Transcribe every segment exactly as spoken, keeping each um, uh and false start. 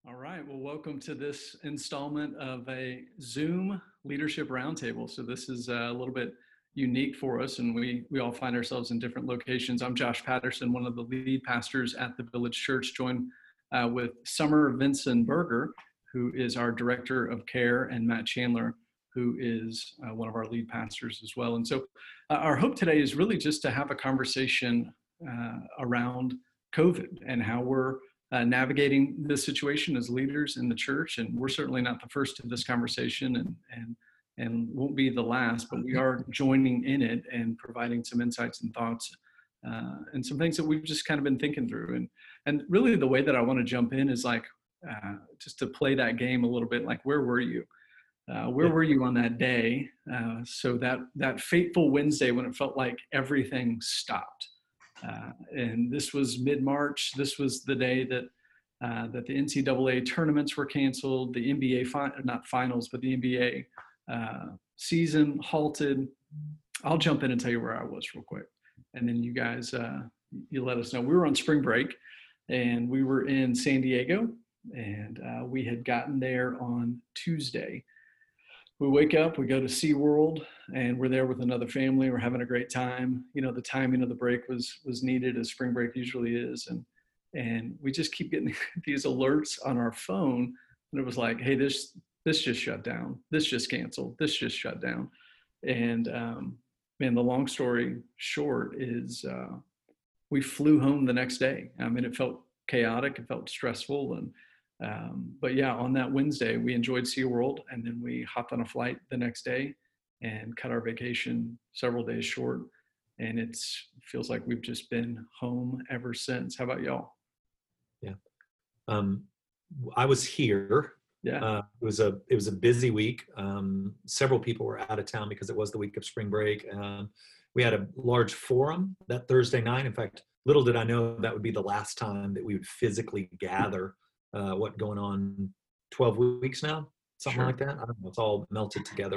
All right. Well, welcome to this installment of a Zoom Leadership Roundtable. So this is a little bit unique for us, and we we all find ourselves in different locations. I'm Josh Patterson, one of the lead pastors at the Village Church, joined uh, with Summer Vinson Berger, who is our Director of Care, and Matt Chandler, who is uh, one of our lead pastors as well. And so uh, our hope today is really just to have a conversation uh, around COVID and how we're Uh, navigating this situation as leaders in the church. And we're certainly not the first to this conversation and and and won't be the last, but we are joining in it and providing some insights and thoughts uh, and some things that we've just kind of been thinking through. And and really the way that I want to jump in is like uh, just to play that game a little bit, like where were you? Uh, where were you on that day? Uh, so that that fateful Wednesday when it felt like everything stopped. Uh, and this was mid-March. This was the day that uh, that the N C double A tournaments were canceled, the N B A, fi- not finals, but the N B A uh, season halted. I'll jump in and tell you where I was real quick. And then you guys, uh, you let us know. We were on spring break, and we were in San Diego, and uh, we had gotten there on Tuesday. We wake up, we go to SeaWorld, and we're there with another family. We're having a great time. You know, the timing of the break was was needed, as spring break usually is. And and we just keep getting these alerts on our phone. And it was like, hey, this this just shut down. This just canceled. This just shut down. And um, man, the long story short is uh, we flew home the next day. I mean, it felt chaotic. It felt stressful. And Um, but yeah, on that Wednesday, we enjoyed SeaWorld, and then we hopped on a flight the next day and cut our vacation several days short. And it's feels like we've just been home ever since. How about y'all? Yeah. Um, I was here. Yeah. Uh, it was a it was a busy week. Um, several people were out of town because it was the week of spring break. Um, we had a large forum that Thursday night. In fact, little did I know that would be the last time that we would physically gather. Uh, what going on twelve weeks now, something Sure. like that. I don't know. It's all melted together.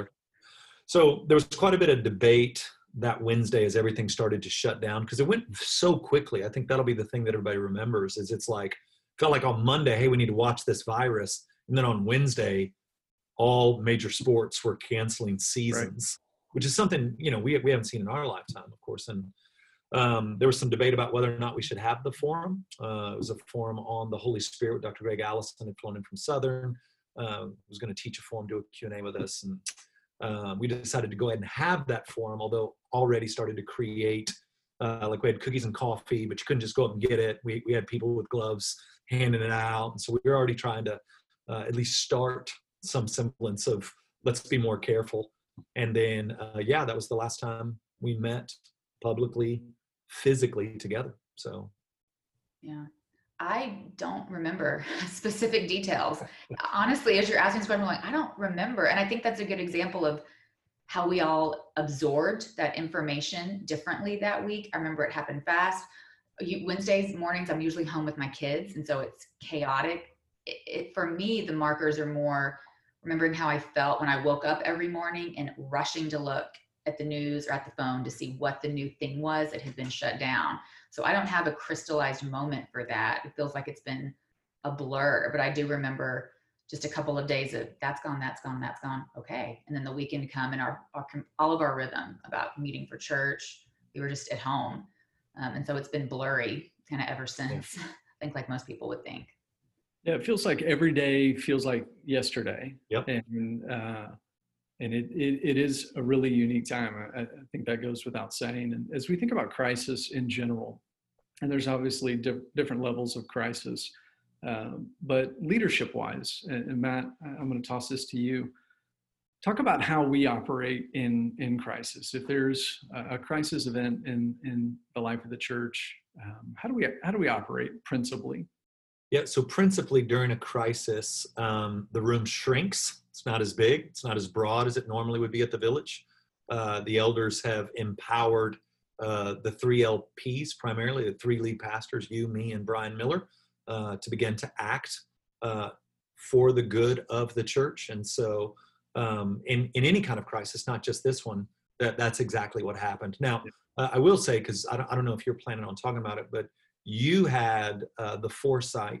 So there was quite a bit of debate that Wednesday as everything started to shut down because it went so quickly. I think that'll be the thing that everybody remembers is it's like, felt like on Monday, hey, we need to watch this virus. And then on Wednesday, all major sports were canceling seasons, right. Which is something, you know, we, we haven't seen in our lifetime, of course. And Um, there was some debate about whether or not we should have the forum. Uh, it was a forum on the Holy Spirit with Doctor Greg Allison, had flown in from Southern, uh, was going to teach a forum, do a Q and A with us. And uh, we decided to go ahead and have that forum, although already started to create, uh, like we had cookies and coffee, but you couldn't just go up and get it. We, we had people with gloves handing it out. And so we were already trying to uh, at least start some semblance of let's be more careful. And then, uh, yeah, that was the last time we met publicly, physically together. So yeah, I don't remember specific details. Honestly, as you're asking this question, I'm like, I don't remember. And I think that's a good example of how we all absorbed that information differently that week. I remember it happened fast. You, Wednesdays mornings, I'm usually home with my kids, and so it's chaotic. It, it, for me, the markers are more remembering how I felt when I woke up every morning and rushing to look at the news or at the phone to see what the new thing was that had been shut down. So I don't have a crystallized moment for that. It feels like it's been a blur, but I do remember just a couple of days of that's gone, that's gone, that's gone. Okay. And then the weekend come and our, our all of our rhythm about meeting for church, we were just at home. Um, and so it's been blurry kind of ever since, yeah. I think like most people would think. Yeah. It feels like every day feels like yesterday. Yep. And, uh, And it, it, it is a really unique time. I, I think that goes without saying. And as we think about crisis in general, and there's obviously di- different levels of crisis, um, but leadership-wise, and, and Matt, I'm going to toss this to you. Talk about how we operate in in crisis. If there's a, a crisis event in in the life of the church, um, how do we how do we operate principally? Yeah. So principally during a crisis, um, the room shrinks. It's not as big. It's not as broad as it normally would be at the Village. Uh, the elders have empowered uh, the three L Ps, primarily the three lead pastors, you, me, and Brian Miller, uh, to begin to act uh, for the good of the church. And so um, in, in any kind of crisis, not just this one, that, that's exactly what happened. Now, uh, I will say, because I don't, I don't know if you're planning on talking about it, but you had uh, the foresight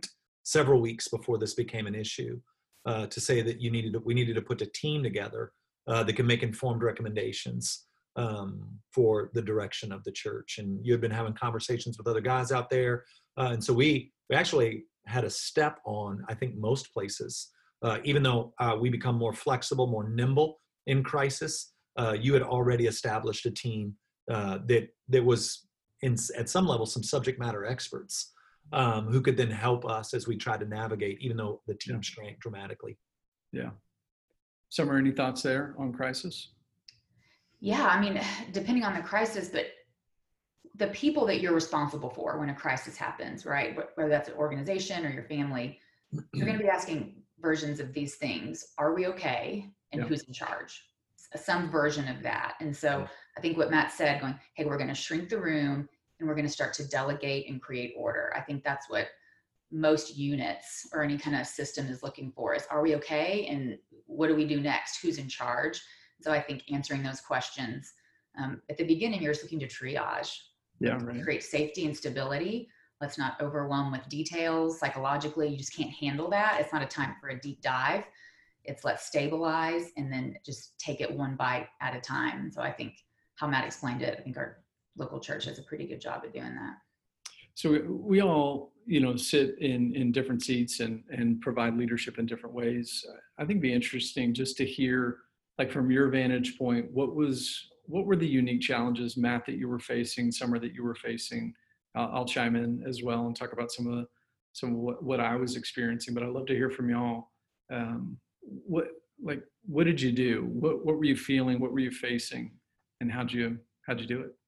several weeks before this became an issue, uh, to say that you needed to, we needed to put a team together uh, that can make informed recommendations um, for the direction of the church. And you had been having conversations with other guys out there. Uh, and so we, we actually had a step on, I think, most places, uh, even though uh, we become more flexible, more nimble in crisis. Uh, you had already established a team uh, that that was, in, at some level, some subject matter experts um, who could then help us as we try to navigate, even though the team Yeah. shrank dramatically. Yeah. Summer, any thoughts there on crisis? Yeah, I mean, depending on the crisis, but the people that you're responsible for when a crisis happens, right? Whether that's an organization or your family, you're going to be asking versions of these things. Are we okay? And Yeah. who's in charge? Some version of that. And so I think what Matt said, going, hey, we're going to shrink the room and we're going to start to delegate and create order. I think that's what most units or any kind of system is looking for is, are we okay? And what do we do next? Who's in charge? So I think answering those questions um, at the beginning, you're just looking to triage. Yeah, right. Create safety and stability. Let's not overwhelm with details. Psychologically, you just can't handle that. It's not a time for a deep dive. It's let's stabilize and then just take it one bite at a time. So I think how Matt explained it, I think our local church does a pretty good job of doing that. So we, we all, you know, sit in, in different seats and, and provide leadership in different ways. I think it'd be interesting just to hear, like from your vantage point, what was, what were the unique challenges, Matt, that you were facing, Summer, that you were facing? Uh, I'll chime in as well and talk about some of the, some of what, what I was experiencing, but I'd love to hear from y'all. Um, what, like, what did you do? What, what were you feeling? What were you facing? And how'd you, how'd you do it?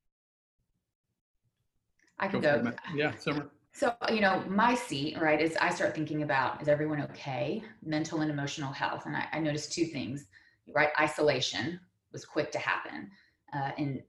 I can Go for go. it, Matt. Yeah, Summer. So, you know, my seat, right, is I start thinking about, is everyone okay? Mental and emotional health. And I, I noticed two things, right? Isolation was quick to happen. Uh, and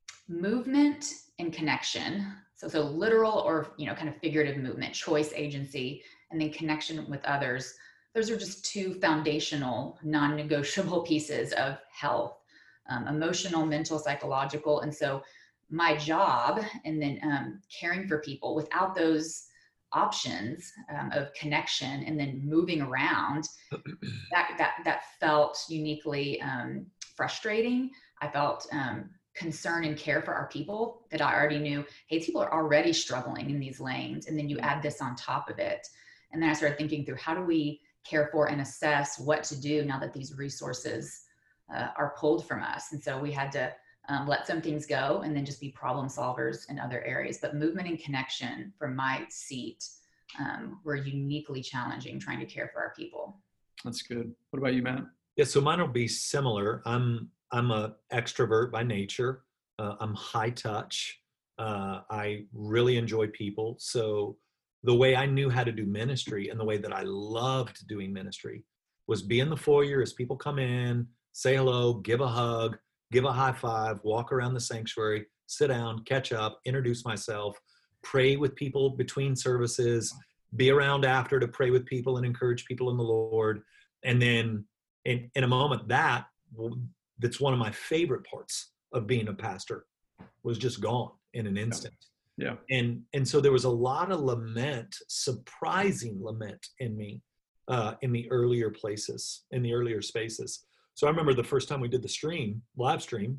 movement and connection. So, so literal or, you know, kind of figurative movement, choice, agency, and then connection with others. Those are just two foundational, non-negotiable pieces of health, um, emotional, mental, psychological. And so my job and then um, caring for people without those options um, of connection and then moving around, that, that, that felt uniquely um, frustrating. I felt um, concern and care for our people that I already knew, hey, people are already struggling in these lanes. And then you add this on top of it. And then I started thinking through, how do we care for and assess what to do now that these resources uh, are pulled from us? And so we had to um, let some things go and then just be problem solvers in other areas. But movement and connection from my seat um, were uniquely challenging trying to care for our people. That's good. What about you, Matt? Yeah, so mine will be similar. I'm I'm a extrovert by nature. Uh, I'm high touch. Uh, I really enjoy people. So the way I knew how to do ministry and the way that I loved doing ministry was be in the foyer as people come in, say hello, give a hug, give a high five, walk around the sanctuary, sit down, catch up, introduce myself, pray with people between services, be around after to pray with people and encourage people in the Lord. And then in, in a moment, that that's one of my favorite parts of being a pastor was just gone in an instant. Yeah. And and so there was a lot of lament, surprising lament in me uh, in the earlier places, in the earlier spaces. So I remember the first time we did the stream, live stream,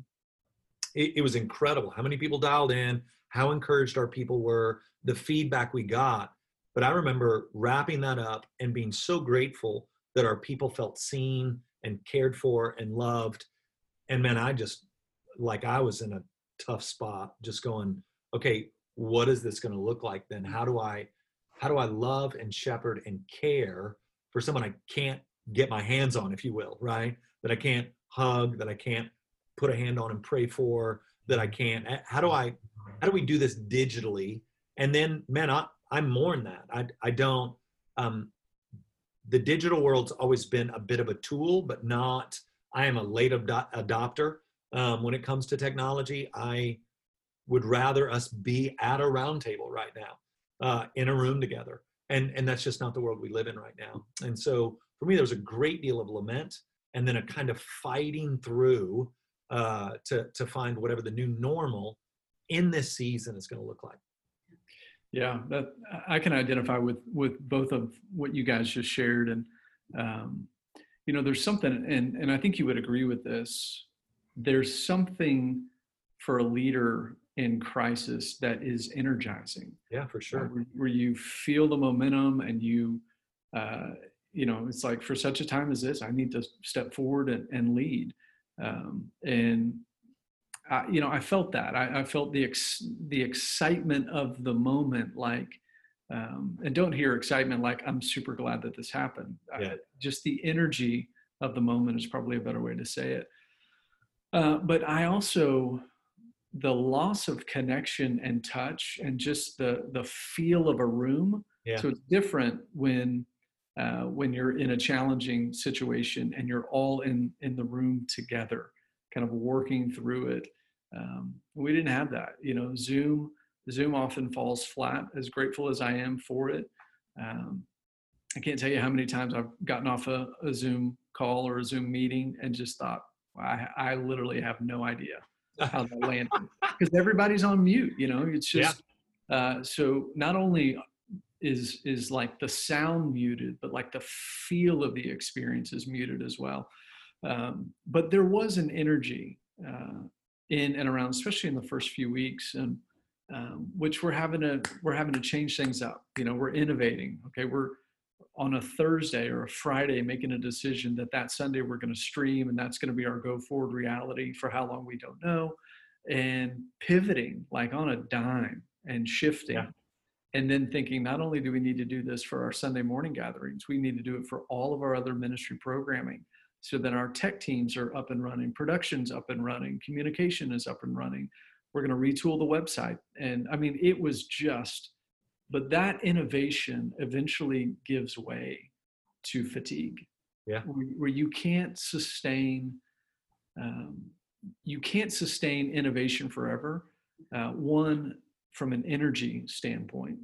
it, it was incredible how many people dialed in, how encouraged our people were, the feedback we got. But I remember wrapping that up and being so grateful that our people felt seen and cared for and loved. And man, I just, like I was in a tough spot, just going, okay, what is this going to look like then? How do I, how do I love and shepherd and care for someone I can't get my hands on, if you will, right? That I can't hug, that I can't put a hand on and pray for, that I can't, how do I, how do we do this digitally? And then, man, I, I mourn that. I, I don't, um, the digital world's always been a bit of a tool, but not, I am a late ad- adopter um, when it comes to technology. I would rather us be at a round table right now, uh, in a room together. And, and that's just not the world we live in right now. And so for me, there was a great deal of lament and then a kind of fighting through uh, to, to find whatever the new normal in this season is going to look like. Yeah, that I can identify with with both of what you guys just shared, and um, you know, there's something, and and I think you would agree with this. There's something for a leader in crisis that is energizing, Yeah, for uh, sure. where, where you feel the momentum, and you, uh, you know, it's like for such a time as this, I need to step forward and, and lead, um, and I, you know, I felt that. I, I felt the ex, the excitement of the moment, like, um, and don't hear excitement like I'm super glad that this happened. Yeah. I, just the energy of the moment is probably a better way to say it. Uh, but I also the loss of connection and touch, and just the the feel of a room. Yeah. So it's different when uh, when you're in a challenging situation and you're all in in the room together, kind of working through it. Um, we didn't have that. You know, Zoom Zoom often falls flat. As grateful as I am for it, um, I can't tell you how many times I've gotten off a, a Zoom call or a Zoom meeting and just thought, I, I literally have no idea how that landed, because everybody's on mute. You know, it's Yeah. just uh, so not only is is like the sound muted, but like the feel of the experience is muted as well. Um, but there was an energy uh, in and around, especially in the first few weeks, and um, which we're having to we're having to change things up. You know, we're innovating. Okay, we're on a Thursday or a Friday making a decision that that Sunday we're going to stream, and that's going to be our go forward reality. For how long, we don't know, and pivoting like on a dime and shifting. Yeah. And then thinking, not only do we need to do this for our Sunday morning gatherings, we need to do it for all of our other ministry programming, so that our tech teams are up and running, production's up and running, communication is up and running. We're going to retool the website. And I mean, it was just, but that innovation eventually gives way to fatigue. Yeah. Where, where you can't sustain, um, you can't sustain innovation forever. Uh, one, from an energy standpoint.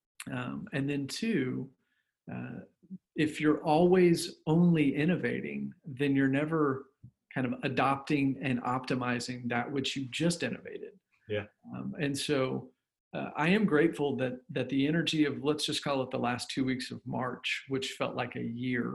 Um, and then two, uh, if you're always only innovating, then you're never kind of adopting and optimizing that which you just innovated. Yeah. Um, and so uh, I am grateful that that the energy of, let's just call it the last two weeks of March, which felt like a year,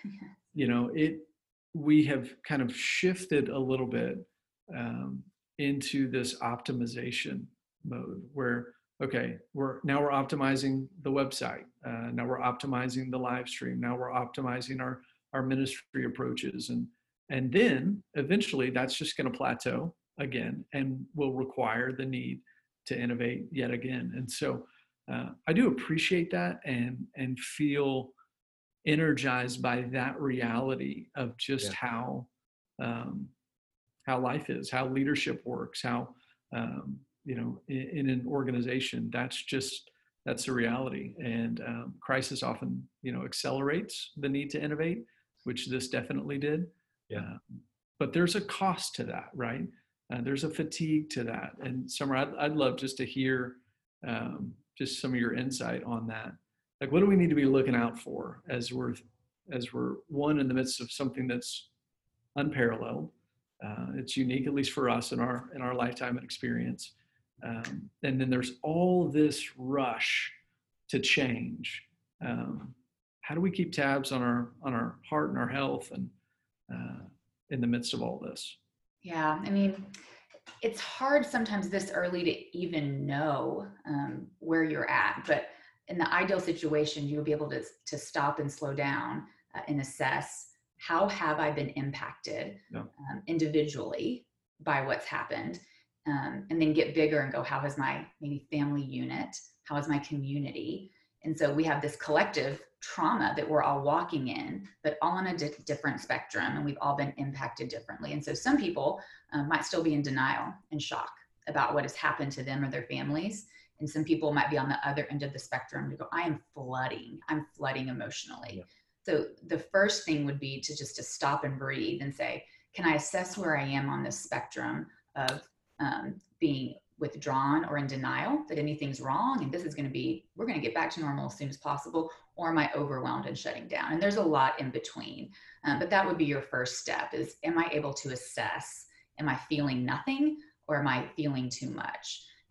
you know, it, we have kind of shifted a little bit um, into this optimization mode where, okay, we're now we're optimizing the website. Uh, now we're optimizing the live stream. Now we're optimizing our, our ministry approaches. And, and then eventually that's just going to plateau again and will require the need to innovate yet again. And so uh, I do appreciate that, and, and feel energized by that reality of just Yeah. how, um, how life is, how leadership works, how, um, you know, in, in an organization, that's just, that's the reality. And um, crisis often, you know, accelerates the need to innovate, which this definitely did. Yeah. Uh, but there's a cost to that, right? Uh, there's a fatigue to that. And Summer, I'd, I'd love just to hear um, just some of your insight on that. Like, what do we need to be looking out for as we're, as we're one in the midst of something that's unparalleled? Uh, it's unique, at least for us in our in our lifetime and experience. Um, and then there's all this rush to change. Um, how do we keep tabs on our on our heart and our health, and uh, in the midst of all this? Yeah, I mean, it's hard sometimes this early to even know um, where you're at. But in the ideal situation, you would be able to to stop and slow down uh, and assess, how have I been impacted Yeah. um, individually by what's happened? Um, and then get bigger and go, how has my maybe family unit, how is my community? And so we have this collective trauma that we're all walking in, but all on a di- different spectrum, and we've all been impacted differently. And so some people um, might still be in denial and shock about what has happened to them or their families. And some people might be on the other end of the spectrum to go, I am flooding, I'm flooding emotionally. Yeah. So the first thing would be to just to stop and breathe and say, can I assess where I am on this spectrum of um, being withdrawn or in denial that anything's wrong, and this is going to be, we're going to get back to normal as soon as possible, or am I overwhelmed and shutting down? And there's a lot in between. Um, but that would be your first step is, am I able to assess, am I feeling nothing or am I feeling too much?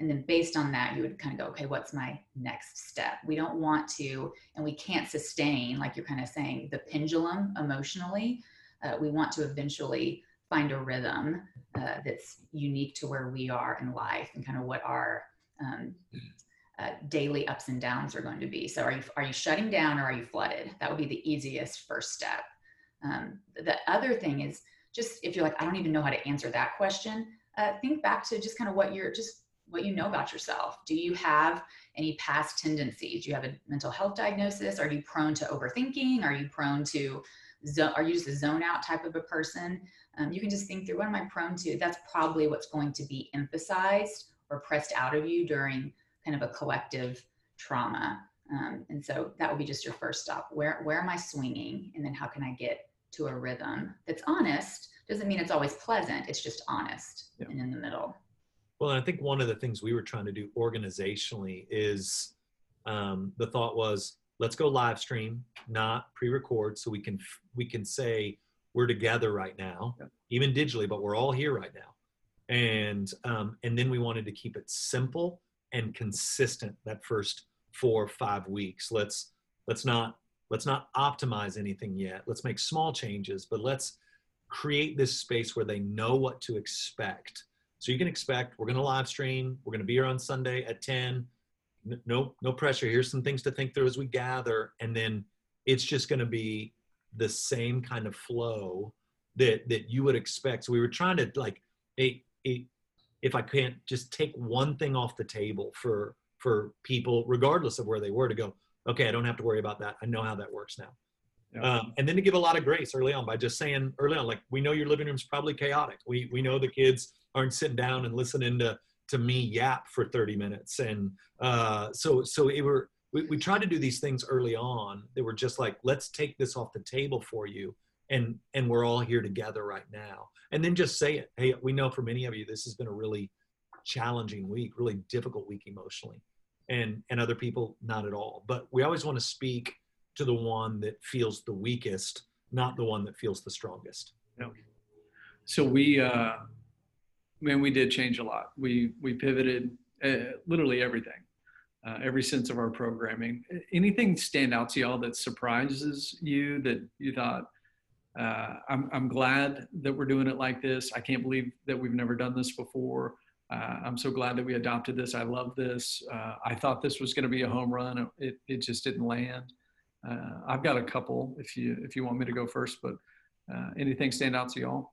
And then based on that, you would kind of go, okay, what's my next step? We don't want to, and we can't sustain, like you're kind of saying, the pendulum emotionally. Uh, we want to eventually find a rhythm uh, that's unique to where we are in life and kind of what our um, uh, daily ups and downs are going to be. So are you, are you shutting down or are you flooded? That would be the easiest first step. Um, the other thing is just, if you're like, I don't even know how to answer that question, uh, think back to just kind of what you're, just what you know about yourself. Do you have any past tendencies? Do you have a mental health diagnosis? Are you prone to overthinking? Are you prone to, zo- are you just a zone out type of a person? Um, you can just think through, what am I prone to? That's probably what's going to be emphasized or pressed out of you during kind of a collective trauma. Um, and so that would be just your first stop. Where, where am I swinging? And then how can I get to a rhythm that's honest? Doesn't mean it's always pleasant. It's just honest yeah. and in the middle. Well, and I think one of the things we were trying to do organizationally is um, the thought was, let's go live stream, not pre-record, so we can we can say we're together right now, yeah. even digitally, but we're all here right now. And um, and then we wanted to keep it simple and consistent that first four or five weeks. Let's let's not let's not optimize anything yet. Let's make small changes, but let's create this space where they know what to expect. So you can expect, we're going to live stream. We're going to be here on Sunday at ten. No, no pressure. Here's some things to think through as we gather. And then it's just going to be the same kind of flow that, that you would expect. So we were trying to like, a, a, if I can't just take one thing off the table for, for people, regardless of where they were, to go, okay, I don't have to worry about that. I know how that works now. Yeah. Um, and then to give a lot of grace early on by just saying early on, like, we know your living room's probably chaotic. We, we know the kids aren't sitting down and listening to, to me yap for thirty minutes. And uh, so, so it were, we, we tried to do these things early on. They were just like, let's take this off the table for you. And, and we're all here together right now. And then just say it. Hey, we know for many of you, this has been a really challenging week, really difficult week emotionally, and, and other people, not at all. But we always want to speak to the one that feels the weakest, not the one that feels the strongest. Yeah. So we, uh, man, we did change a lot. We we pivoted uh, literally everything, uh, every sense of our programming. Anything stand out to y'all that surprises you, that you thought, uh, I'm I'm glad that we're doing it like this. I can't believe that we've never done this before. Uh, I'm so glad that we adopted this. I love this. Uh, I thought this was going to be a home run. It it just didn't land. Uh, I've got a couple if you if you want me to go first, but uh, anything stand out to y'all?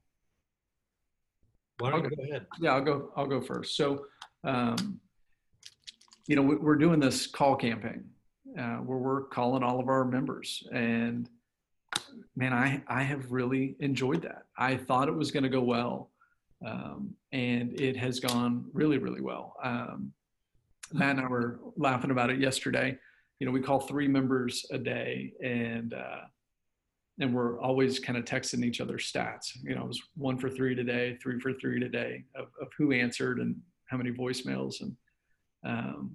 Why don't you go ahead? Yeah, I'll go. I'll go first. So, um, you know, we're doing this call campaign uh, where we're calling all of our members, and man, I I have really enjoyed that. I thought it was going to go well, um, and it has gone really, really well. Um, Matt and I were laughing about it yesterday. You know, we call three members a day, and uh, and we're always kind of texting each other stats. You know, it was one for three today, three for three today of, of who answered and how many voicemails. And um,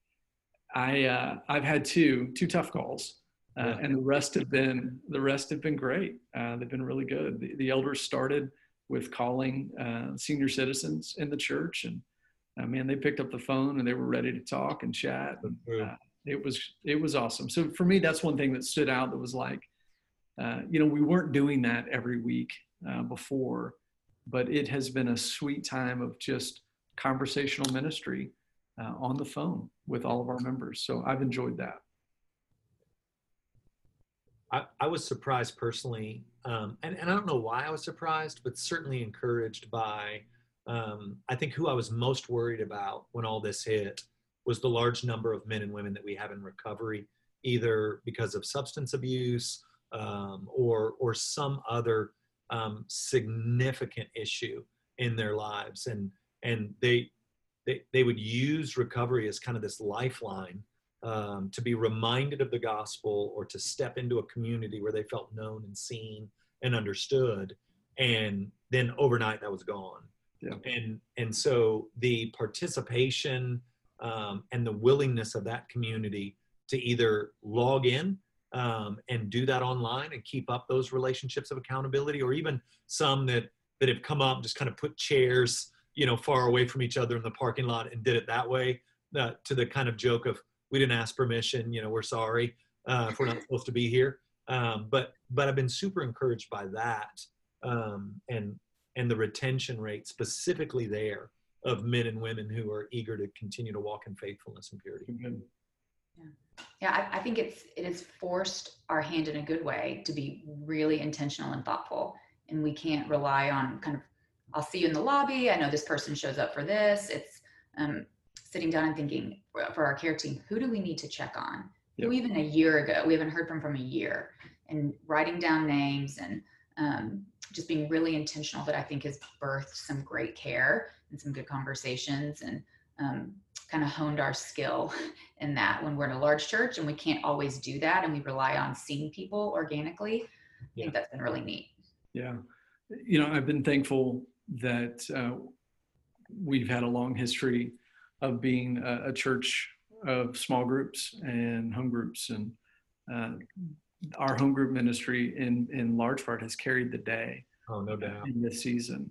I, uh, I've had two, two tough calls, uh, yeah. and the rest have been, the rest have been great. Uh, they've been really good. The, the elders started with calling uh, senior citizens in the church, and uh, man, they picked up the phone and they were ready to talk and chat. And, uh, it was, it was awesome. So for me, that's one thing that stood out. That was like, Uh, you know, we weren't doing that every week uh, before, but it has been a sweet time of just conversational ministry uh, on the phone with all of our members. So I've enjoyed that. I, I was surprised personally, um, and, and I don't know why I was surprised, but certainly encouraged by, um, I think who I was most worried about when all this hit was the large number of men and women that we have in recovery, either because of substance abuse, Um, or or some other um, significant issue in their lives, and and they they they would use recovery as kind of this lifeline um, to be reminded of the gospel, or to step into a community where they felt known and seen and understood, and then overnight that was gone. Yeah. And and so the participation um, and the willingness of that community to either log in Um, and do that online and keep up those relationships of accountability, or even some that that have come up, just kind of put chairs, you know, far away from each other in the parking lot and did it that way, uh, to the kind of joke of, we didn't ask permission, you know, we're sorry uh, if we're not supposed to be here. Um, but but I've been super encouraged by that, um, and and the retention rate specifically there of men and women who are eager to continue to walk in faithfulness and purity. Good. Yeah, yeah. I, I think it's it has forced our hand in a good way to be really intentional and thoughtful, and we can't rely on kind of, I'll see you in the lobby. I know this person shows up for this. It's um, sitting down and thinking for, for our care team, who do we need to check on? Yep. Who even a year ago we haven't heard from from a year, and writing down names and um, just being really intentional, that I think has birthed some great care and some good conversations, and um, kind of honed our skill in that when we're in a large church and we can't always do that, and we rely on seeing people organically. I Yeah. think that's been really neat. Yeah. You know, I've been thankful that uh, we've had a long history of being a, a church of small groups and home groups. And uh, our home group ministry in, in large part has carried the day Oh, no doubt. in this season.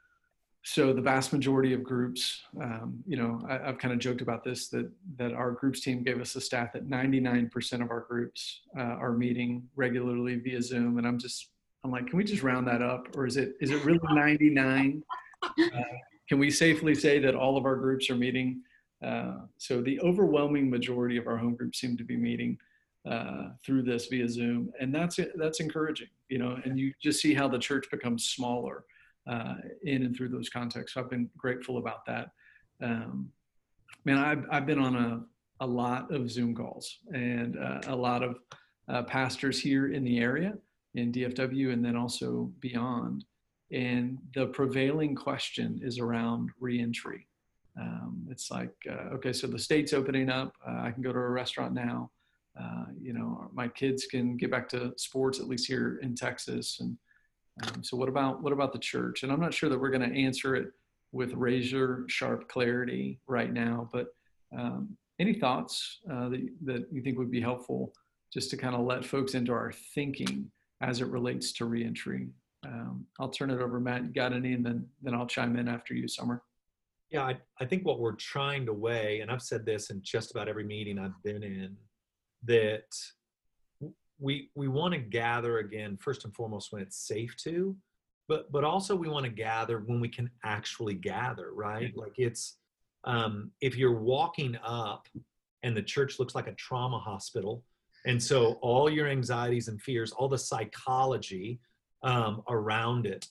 So the vast majority of groups, um, you know, I, I've kind of joked about this, that that our groups team gave us a stat that ninety-nine percent of our groups uh, are meeting regularly via Zoom. And I'm just, I'm like, can we just round that up? Or is it is it really ninety-nine? Uh, can we safely say that all of our groups are meeting? Uh, so the overwhelming majority of our home groups seem to be meeting uh, through this via Zoom. And that's that's encouraging, you know, and you just see how the church becomes smaller uh, in and through those contexts. So I've been grateful about that. Um, man, I've, I've been on a, a lot of Zoom calls, and uh, a lot of uh, pastors here in the area, in D F W, and then also beyond. And the prevailing question is around reentry. Um, it's like, uh, okay, so the state's opening up. Uh, I can go to a restaurant now. Uh, you know, my kids can get back to sports, at least here in Texas. And um, so what about, what about the church? And I'm not sure that we're going to answer it with razor sharp clarity right now, but um, any thoughts uh, that, that you think would be helpful just to kind of let folks into our thinking as it relates to reentry? Um, I'll turn it over, Matt. You got any? And then, then I'll chime in after you, Summer. Yeah, I, I think what we're trying to weigh, and I've said this in just about every meeting I've been in, that we we want to gather again, first and foremost, when it's safe to, but but also we want to gather when we can actually gather, right? Yeah. Like it's, um, if you're walking up and the church looks like a trauma hospital, and so all your anxieties and fears, all the psychology um, around it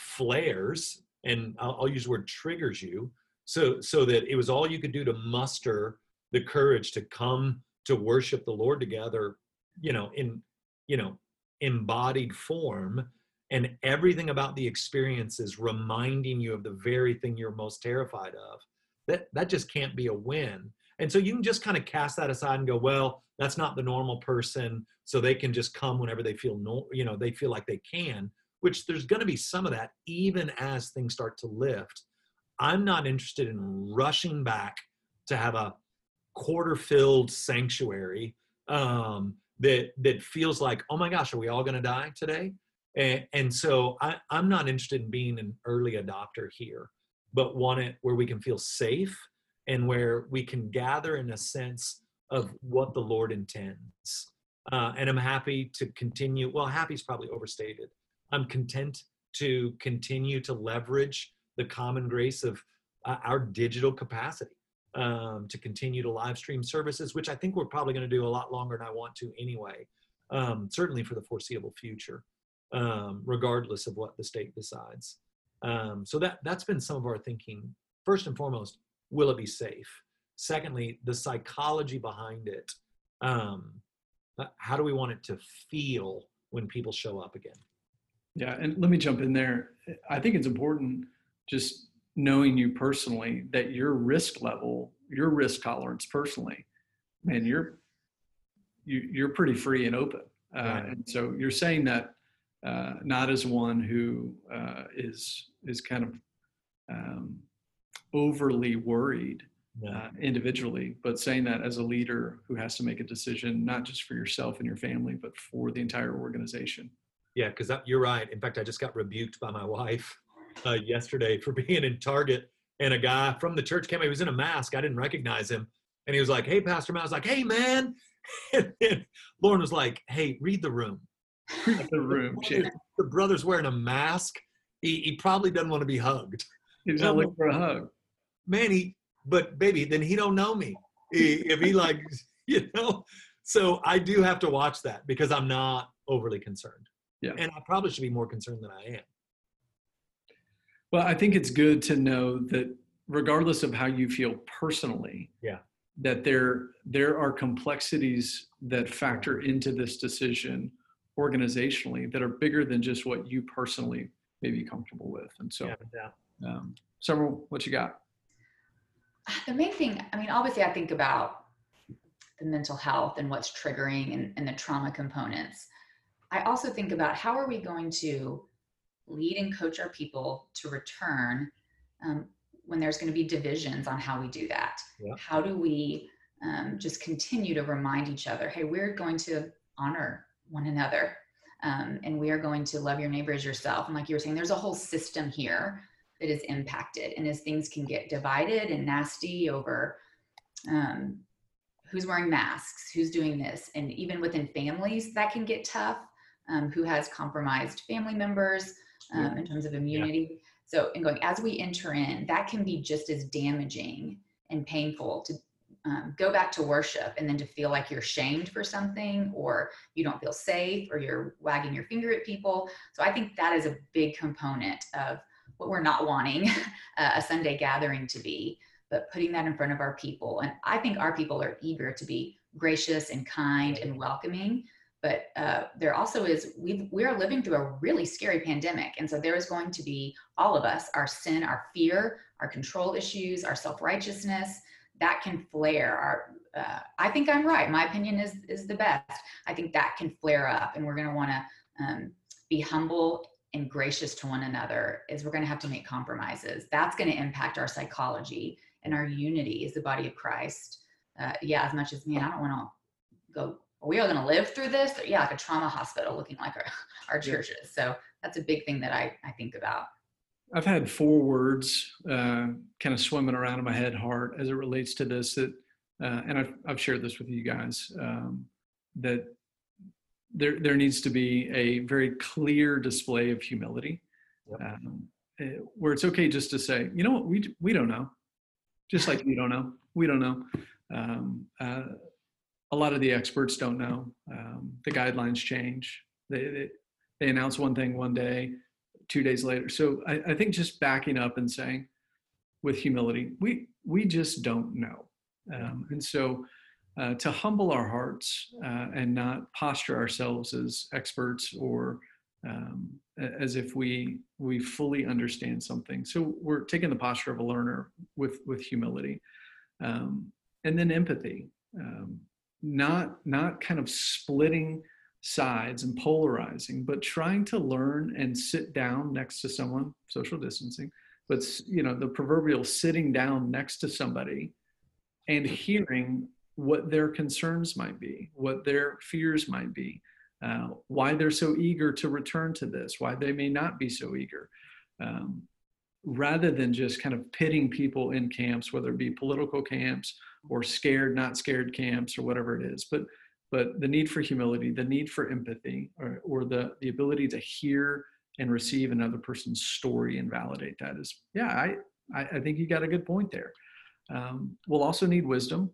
flares, and I'll, I'll use the word triggers you, so so that it was all you could do to muster the courage to come to worship the Lord together, you know, in, you know, embodied form, and everything about the experience is reminding you of the very thing you're most terrified of. That that just can't be a win. And so you can just kind of cast that aside and go, well, that's not the normal person, so they can just come whenever they feel, no, you know, they feel like they can, which there's going to be some of that even as things start to lift. I'm not interested in rushing back to have a quarter-filled sanctuary um, that that feels like, oh my gosh, are we all going to die today? And, and so I, I'm not interested in being an early adopter here, but want it where we can feel safe and where we can gather in a sense of what the Lord intends. Uh, and I'm happy to continue. Well, happy is probably overstated. I'm content to continue to leverage the common grace of uh, our digital capacity um, to continue to live stream services, which I think we're probably going to do a lot longer than I want to anyway, um, certainly for the foreseeable future, um, regardless of what the state decides. Um, so that, that's been some of our thinking. First and foremost, will it be safe? Secondly, the psychology behind it. Um, how do we want it to feel when people show up again? Yeah, and let me jump in there. I think it's important, just knowing you personally, that your risk level, your risk tolerance personally, man, you're you, you're pretty free and open. Uh, Right. And so you're saying that uh, not as one who uh, is is kind of um, overly worried No. uh, individually, but saying that as a leader who has to make a decision, not just for yourself and your family, but for the entire organization. Yeah, because you're right. In fact, I just got rebuked by my wife uh, yesterday for being in Target and a guy from the church came. He was in a mask. I didn't recognize him, and he was like, "Hey, Pastor Matt." I was like, "Hey, man." And then Lauren was like, "Hey, read the room." The room. The, the brother's wearing a mask. He, he probably doesn't want to be hugged. He's not looking for a hug. Man, he, but baby, then he don't know me. He, if he like, you know, so I do have to watch that because I'm not overly concerned. Yeah. And I probably should be more concerned than I am. Well, I think it's good to know that regardless of how you feel personally, yeah, that there, there are complexities that factor into this decision organizationally that are bigger than just what you personally may be comfortable with. And so, yeah, yeah. um, Summer, what you got? The main thing, I mean, obviously I think about the mental health and what's triggering and, and the trauma components. I also think about how are we going to lead and coach our people to return um, when there's going to be divisions on how we do that. Yeah. How do we um, just continue to remind each other, hey, we're going to honor one another um, and we are going to love your neighbor as yourself. And like you were saying, there's a whole system here that is impacted. And as things can get divided and nasty over um, who's wearing masks, who's doing this, and even within families, that can get tough. Um, who has compromised family members um, Yeah. in terms of immunity. Yeah. So, and going, as we enter in, that can be just as damaging and painful to um, go back to worship and then to feel like you're shamed for something or you don't feel safe or you're wagging your finger at people. So I think that is a big component of what we're not wanting a Sunday gathering to be, but putting that in front of our people. And I think our people are eager to be gracious and kind and welcoming. But uh, there also is, we we are living through a really scary pandemic. And so there is going to be all of us, our sin, our fear, our control issues, our self-righteousness, that can flare. Our, uh, I think I'm right. My opinion is, is the best. I think that can flare up and we're going to want to um, be humble and gracious to one another as we're going to have to make compromises. That's going to impact our psychology and our unity as the body of Christ. Uh, yeah, as much as, man, I don't want to go, we are going to live through this. Yeah, like a trauma hospital looking like our, our churches. So that's a big thing that I, I think about. I've had four words uh, kind of swimming around in my head hard as it relates to this, that, uh, and I've, I've shared this with you guys, um, that there, there needs to be a very clear display of humility, Yep. um, where it's okay just to say, you know what, we, we don't know. Just like we don't know, we don't know. Um, uh, a lot of the experts don't know. Um, the guidelines change. They, they, they announce one thing one day, two days later. So I, I think just backing up and saying with humility, we, we just don't know. Um, and so uh, to humble our hearts uh, and not posture ourselves as experts or um, as if we, we fully understand something. So we're taking the posture of a learner with, with humility um, and then empathy. Um, not not kind of splitting sides and polarizing, but trying to learn and sit down next to someone, social distancing, but you know, the proverbial sitting down next to somebody and hearing what their concerns might be, what their fears might be, uh, why they're so eager to return to this, why they may not be so eager. Um, rather than just kind of pitting people in camps, whether it be political camps or scared, not scared camps or whatever it is. But but the need for humility, the need for empathy, or, or the, the ability to hear and receive another person's story and validate that is, yeah, I, I, I think you got a good point there. Um, we'll also need wisdom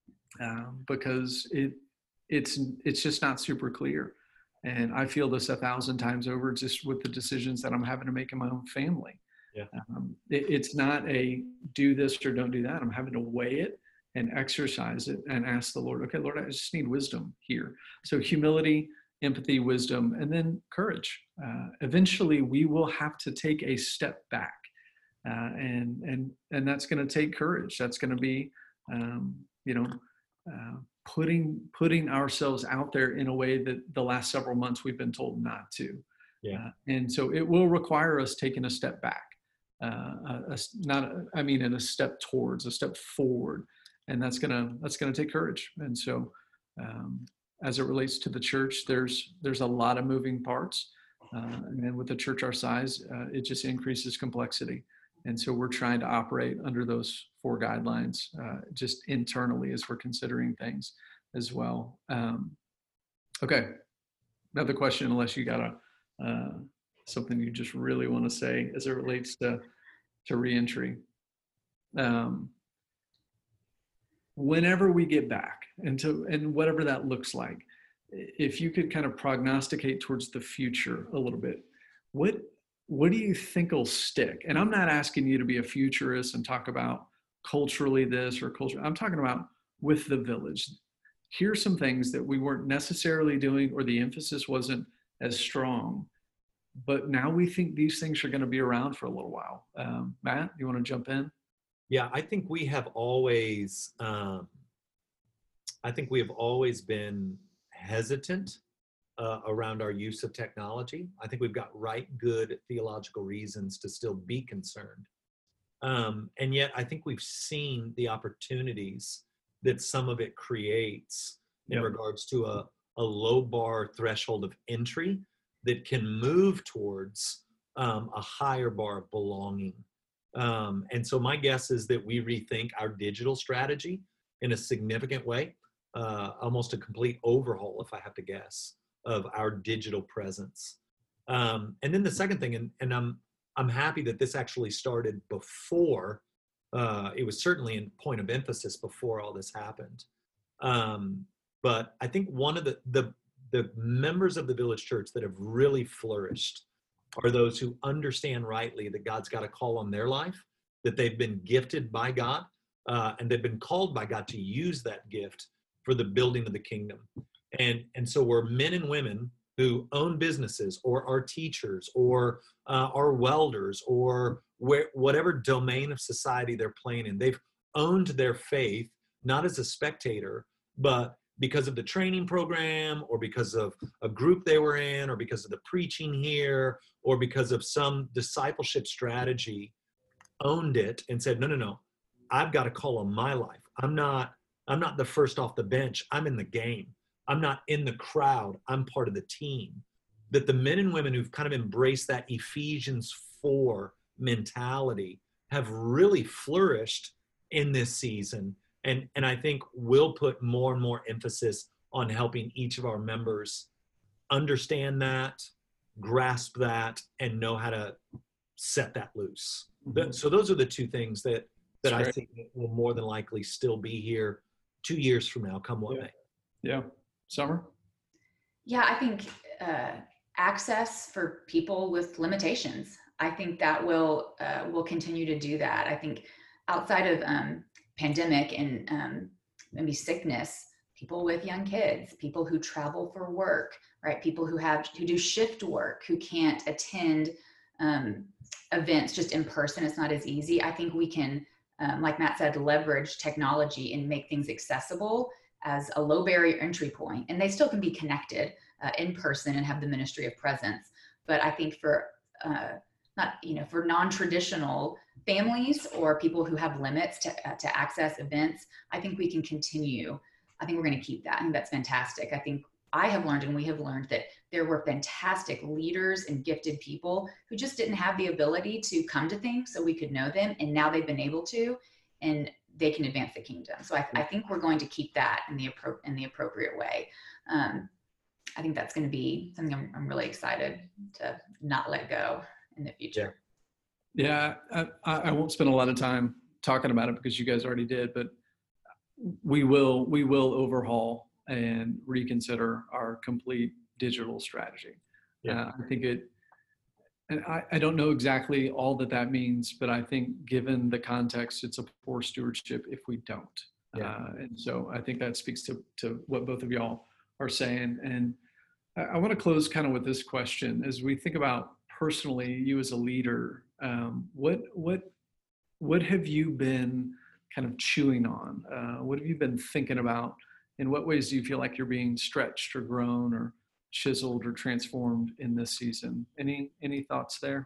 um, because it it's it's just not super clear. And I feel this a thousand times over just with the decisions that I'm having to make in my own family. Yeah. Um, it, it's not a do this or don't do that. I'm having to weigh it and exercise it and ask the Lord, okay, Lord, I just need wisdom here. So humility, empathy, wisdom, and then courage. Uh, eventually we will have to take a step back uh, and, and, and that's going to take courage. That's going to be, um, you know, uh, putting, putting ourselves out there in a way that the last several months we've been told not to. Yeah. Uh, and so it will require us taking a step back. Uh, a, a, not, a, I mean, in a step towards, a step forward, and that's gonna that's gonna take courage. And so, um, as it relates to the church, there's there's a lot of moving parts, uh, and with a church our size, uh, it just increases complexity. And so we're trying to operate under those four guidelines, uh, just internally as we're considering things as well. Um, okay, another question, unless you got a uh, something you just really want to say as it relates to to reentry. Um, whenever we get back, and to and whatever that looks like, if you could kind of prognosticate towards the future a little bit, what what do you think will stick? And I'm not asking you to be a futurist and talk about culturally this or culture. I'm talking about with the village. Here's some things that we weren't necessarily doing, or the emphasis wasn't as strong, but now we think these things are going to be around for a little while. Um, Matt, you want to jump in? Yeah, I think we have always, um, I think we have always been hesitant uh, around our use of technology. I think we've got right good theological reasons to still be concerned. Um, and yet I think we've seen the opportunities that some of it creates in Yep. regards to a, a low bar threshold of entry that can move towards um, a higher bar of belonging. Um, and so my guess is that we rethink our digital strategy in a significant way, uh, almost a complete overhaul, if I have to guess, of our digital presence. Um, and then the second thing, and, and I'm I'm happy that this actually started before, uh, it was certainly a point of emphasis before all this happened. Um, but I think one of the, the the members of the Village Church that have really flourished are those who understand rightly that God's got a call on their life, that they've been gifted by God, uh, and they've been called by God to use that gift for the building of the kingdom. And, and so we're men and women who own businesses, or are teachers, or uh, are welders, or where, whatever domain of society they're playing in. They've owned their faith, not as a spectator, but because of the training program, or because of a group they were in, or because of the preaching here, or because of some discipleship strategy, owned it and said, no, no, no, I've got a call on my life. I'm not, I'm not the first off the bench. I'm in the game. I'm not in the crowd. I'm part of the team. That the men and women who've kind of embraced that Ephesians four mentality have really flourished in this season. And, and I think we'll put more and more emphasis on helping each of our members understand that, grasp that, and know how to set that loose. Mm-hmm. So those are the two things that, that That's I great. think will more than likely still be here two years from now, come what Yeah. may. Yeah. Summer? Yeah, I think uh, access for people with limitations. I think that will uh, will continue to do that. I think outside of um, pandemic and um, maybe sickness, people with young kids, people who travel for work, right? People who have who do shift work, who can't attend um, events just in person. It's not as easy. I think we can, um, like Matt said, leverage technology and make things accessible as a low barrier entry point. And they still can be connected uh, in person and have the ministry of presence. But I think for uh, not, you know, for non-traditional families or people who have limits to, uh, to access events, I think we can continue. I think we're going to keep that. I think that's fantastic. I think I have learned, and we have learned, that there were fantastic leaders and gifted people who just didn't have the ability to come to things so we could know them. And now they've been able to, and they can advance the kingdom. So I, I think we're going to keep that in the, appro- in the appropriate way. Um, I think that's going to be something I'm, I'm really excited to not let go in the future. Yeah, I, I won't spend a lot of time talking about it because you guys already did, but we will we will overhaul and reconsider our complete digital strategy. Yeah. Uh, I think it, and I, I don't know exactly all that that means, but I think given the context, it's a poor stewardship if we don't. Yeah. Uh, and so I think that speaks to, to what both of y'all are saying. And I, I want to close kind of with this question. As we think about personally, you as a leader, um, what, what, what have you been kind of chewing on? Uh, what have you been thinking about? In what ways do you feel like you're being stretched or grown or chiseled or transformed in this season? Any any thoughts there?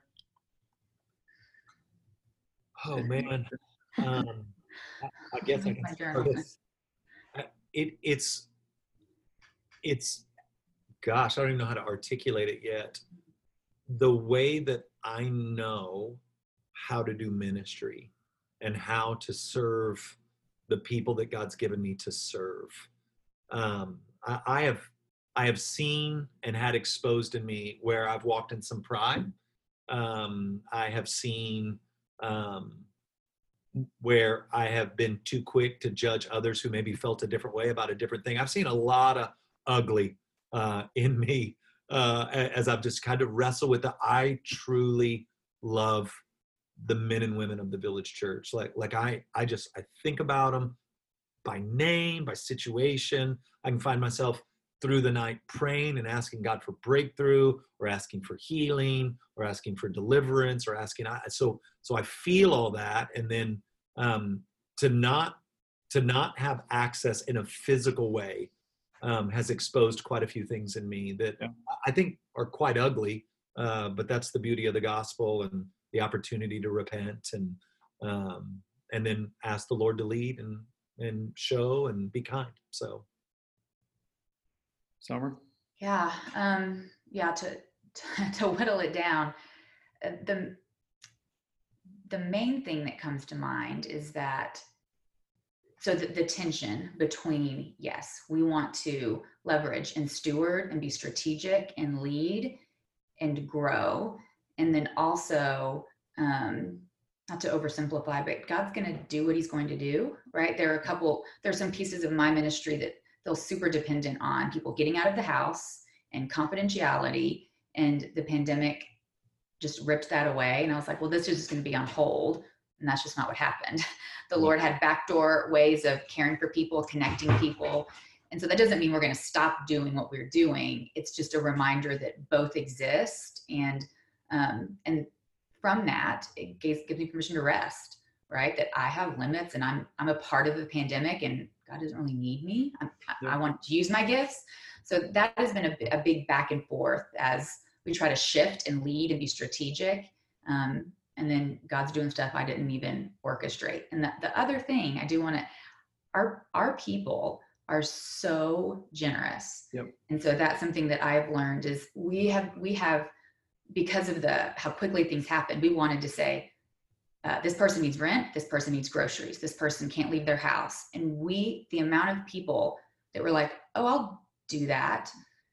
Oh man, um, I, I guess I can My start journal. this. I- It it's it's gosh, I don't even know how to articulate it yet. The way that I know how to do ministry and how to serve the people that God's given me to serve. Um, I, I have I have seen and had exposed in me where I've walked in some pride. Um, I have seen um, where I have been too quick to judge others who maybe felt a different way about a different thing. I've seen a lot of ugly uh, in me uh, as I've just kind of wrestled with the, I truly love the men and women of the Village Church. Like, like I, I just, I think about them by name, by situation. I can find myself through the night praying and asking God for breakthrough, or asking for healing, or asking for deliverance, or asking. So, so I feel all that, and then um, to not to not have access in a physical way um, has exposed quite a few things in me that yeah. I think are quite ugly. Uh, but that's the beauty of the gospel and the opportunity to repent and um, and then ask the Lord to lead and and show and be kind. So. Summer? Yeah, um, yeah. To, to to whittle it down, uh, the the main thing that comes to mind is that so the, the tension between, yes, we want to leverage and steward and be strategic and lead and grow, and then also um, not to oversimplify, but God's going to do what He's going to do, right? There are a couple. There's some pieces of my ministry that feel super dependent on people getting out of the house and confidentiality, and the pandemic just ripped that away. And I was like, well, this is just going to be on hold. And that's just not what happened. The Lord had backdoor ways of caring for people, connecting people. And so that doesn't mean we're going to stop doing what we're doing. It's just a reminder that both exist. And, um, and from that, it gives, gives me permission to rest, right? That I have limits, and I'm, I'm a part of the pandemic, and God doesn't really need me. I, yeah. I want to use my gifts. So that has been a, a big back and forth as we try to shift and lead and be strategic. Um, and then God's doing stuff I didn't even orchestrate. And the, the other thing I do want to, our, our people are so generous. Yep. And so that's something that I've learned is we have, we have, because of the, how quickly things happen, we wanted to say, uh, this person needs rent, this person needs groceries, this person can't leave their house. And we, the amount of people that were like, oh, I'll do that.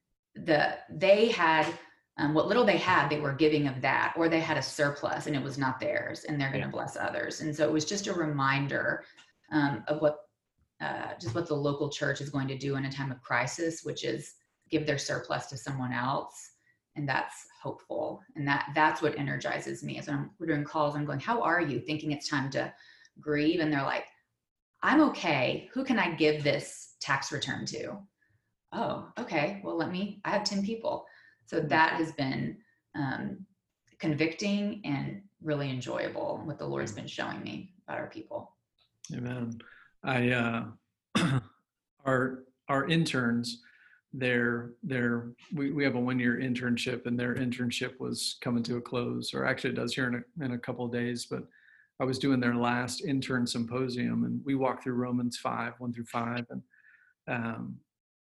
The, they had, Um, what little they had, they were giving of that, or they had a surplus and it was not theirs, and they're going to yeah. bless others. And so it was just a reminder um, of what, uh, just what the local church is going to do in a time of crisis, which is give their surplus to someone else. And that's hopeful. And that that's what energizes me. As I'm we're doing calls, I'm going, how are you? Thinking it's time to grieve. And they're like, I'm okay. Who can I give this tax return to? Oh, okay. Well, let me, I have ten people. So that has been um, convicting and really enjoyable, what the Lord's been showing me about our people. Amen. I uh, our our interns, they're they're we, we have a one year internship, and their internship was coming to a close, or actually it does here in a, in a couple of days. But I was doing their last intern symposium, and we walked through Romans five, one through five, and um,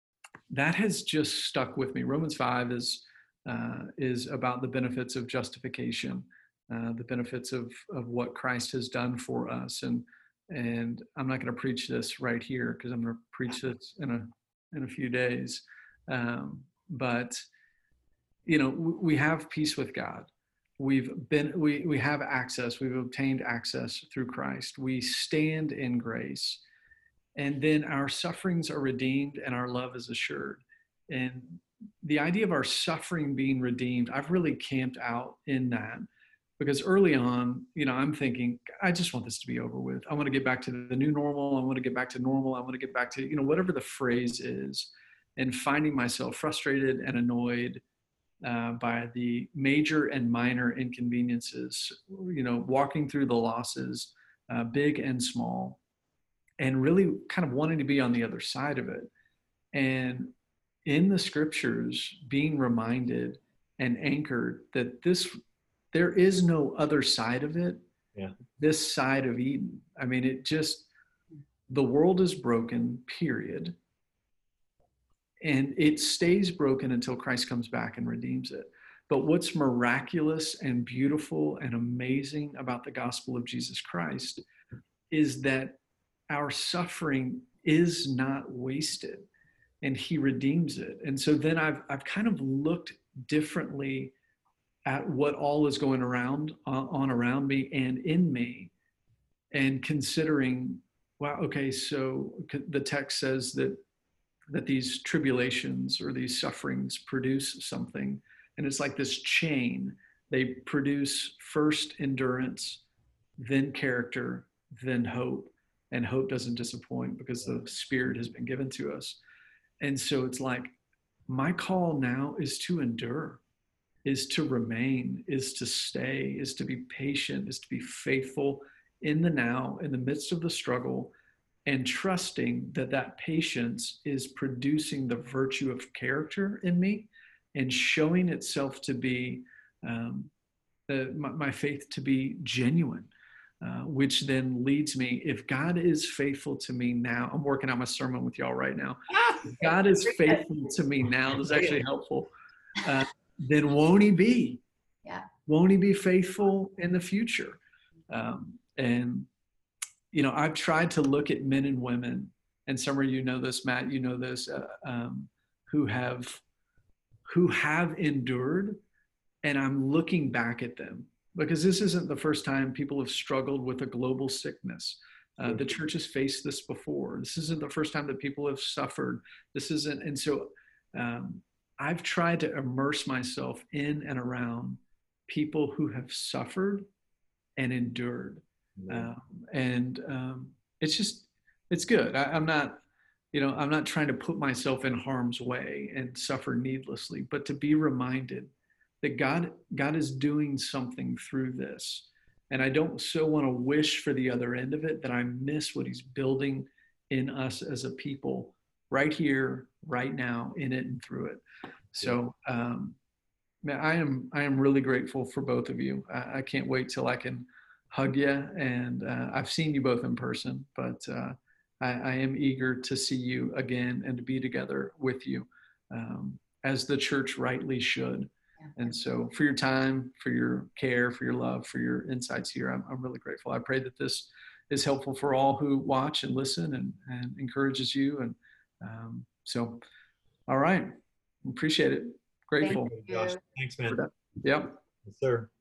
that has just stuck with me. Romans five is uh, is about the benefits of justification, uh, the benefits of of what Christ has done for us. And and I'm not going to preach this right here because I'm going to preach this in a in a few days. Um, but you know, w- we have peace with God. We've been we we have access. We've obtained access through Christ. We stand in grace. And then our sufferings are redeemed and our love is assured. And the idea of our suffering being redeemed, I've really camped out in that, because early on, you know, I'm thinking, I just want this to be over with. I want to get back to the new normal. I want to get back to normal. I want to get back to, you know, whatever the phrase is, and finding myself frustrated and annoyed uh, by the major and minor inconveniences, you know, walking through the losses, uh, big and small, and really kind of wanting to be on the other side of it. And in the scriptures, being reminded and anchored that this, there is no other side of it. Yeah. This side of Eden. I mean, it just, the world is broken, period. And it stays broken until Christ comes back and redeems it. But what's miraculous and beautiful and amazing about the gospel of Jesus Christ is that our suffering is not wasted, and he redeems it. And so then I've, I've kind of looked differently at what all is going around uh, on around me and in me, and considering, wow, okay, so the text says that that these tribulations or these sufferings produce something, and it's like this chain. They produce first endurance, then character, then hope, and hope doesn't disappoint because the Spirit has been given to us. And so it's like, my call now is to endure, is to remain, is to stay, is to be patient, is to be faithful in the now, in the midst of the struggle, and trusting that that patience is producing the virtue of character in me and showing itself to be, um, the, my, my faith to be genuine, uh, which then leads me, if God is faithful to me now, I'm working on my sermon with y'all right now. If God is faithful to me now, this is actually helpful. Uh, then won't he be? Yeah. Won't he be faithful in the future? Um, and, you know, I've tried to look at men and women, and some of you know this, Matt, you know this, uh, um, who have, who have endured, and I'm looking back at them because this isn't the first time people have struggled with a global sickness. Uh, the church has faced this before. This isn't the first time that people have suffered. This isn't, and so um, I've tried to immerse myself in and around people who have suffered and endured. Um, and um, it's just, it's good. I, I'm not, you know, I'm not trying to put myself in harm's way and suffer needlessly, but to be reminded that God, God is doing something through this. And I don't so want to wish for the other end of it that I miss what he's building in us as a people right here, right now, in it and through it. So um, I am, I am really grateful for both of you. I, I can't wait till I can hug you, and uh, I've seen you both in person, but uh, I, I am eager to see you again and to be together with you, um, as the church rightly should. And so for your time, for your care, for your love, for your insights here, I'm, I'm really grateful. I pray that this is helpful for all who watch and listen, and, and encourages you. And um, so, all right, appreciate it. Grateful. Thank you. Josh, thanks, man. Yep. Yes, sir.